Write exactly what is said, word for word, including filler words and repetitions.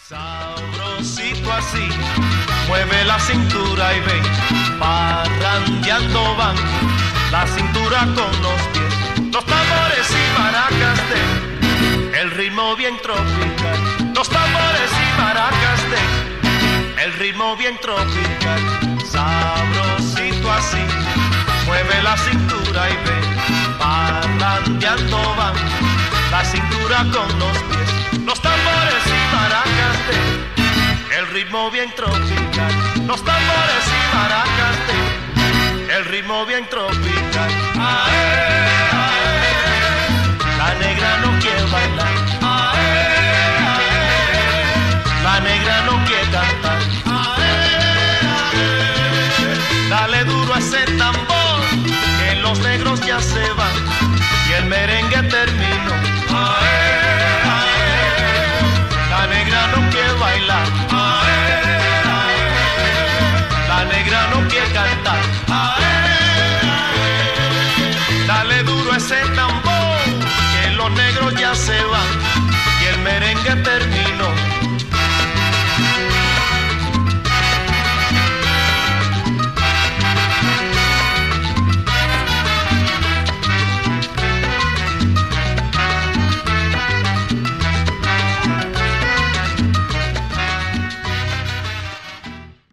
Sabrosito así, mueve la cintura y ven, parrandeando van, la cintura con los pies, los tambores y maracas de, el ritmo bien tropical, los tambores y maracas de, el ritmo bien tropical. Sabrosito así, mueve la cintura y ven, parrandeando van, la cintura con los pies, los tambores y maracas de, el ritmo bien tropical, los tambores y maracas de, el ritmo bien tropical. Ae, ae, la negra no quiere bailar, ae, ae, la negra no quiere cantar, ae, ae, dale duro a ese tambor, que los negros ya se van y el merengue terminó. Ae, la negra no quiere bailar, ae, ae, la negra no quiere cantar, ae, ae, dale duro a ese tambor, que los negros ya se van y el merengue termina.